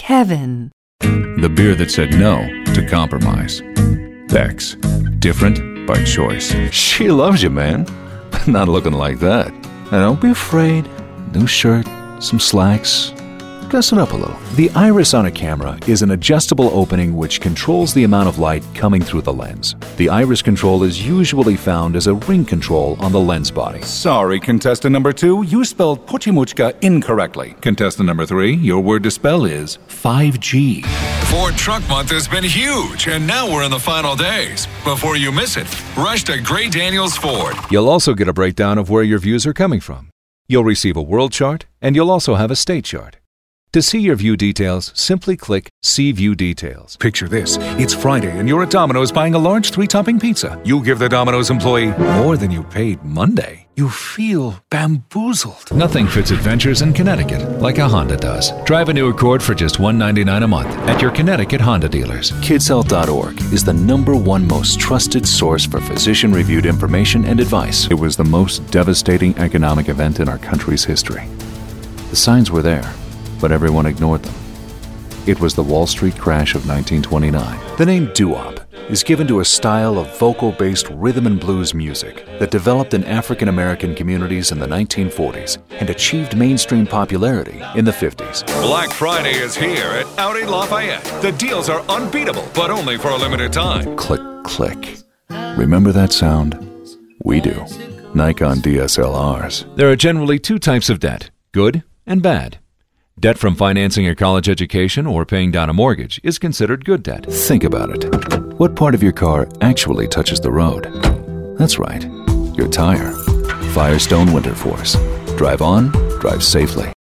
Kevin. The beer that said no to compromise. Beck's. Different by choice. She loves you, man. But not looking like that. And don't be afraid. New shirt, some slacks. Dress it up a little. The iris on a camera is an adjustable opening which controls the amount of light coming through the lens. The iris control is usually found as a ring control on the lens body. Sorry, contestant number 2, you spelled Pochimuchka incorrectly. Contestant number 3, your word to spell is 5G. Ford Truck Month has been huge, and now we're in the final days. Before you miss it, rush to Gray Daniels Ford. You'll also get a breakdown of where your views are coming from. You'll receive a world chart, and you'll also have a state chart. To see your view details, simply click See View Details. Picture this. It's Friday and you're at Domino's buying a large 3-topping pizza. You give the Domino's employee more than you paid Monday. You feel bamboozled. Nothing fits adventures in Connecticut like a Honda does. Drive a new Accord for just $199 a month at your Connecticut Honda dealers. KidsHealth.org is the #1 most trusted source for physician-reviewed information and advice. It was the most devastating economic event in our country's history. The signs were there, but everyone ignored them. It was the Wall Street crash of 1929. The name doo-wop is given to a style of vocal-based rhythm and blues music that developed in African American communities in the 1940s and achieved mainstream popularity in the 50s. Black Friday is here at Audi Lafayette. The deals are unbeatable, but only for a limited time. Click, click. Remember that sound? We do. Nikon DSLRs. There are generally 2 types of debt, good and bad. Debt from financing a college education or paying down a mortgage is considered good debt. Think about it. What part of your car actually touches the road? That's right, your tire. Firestone Winter Force. Drive on, drive safely.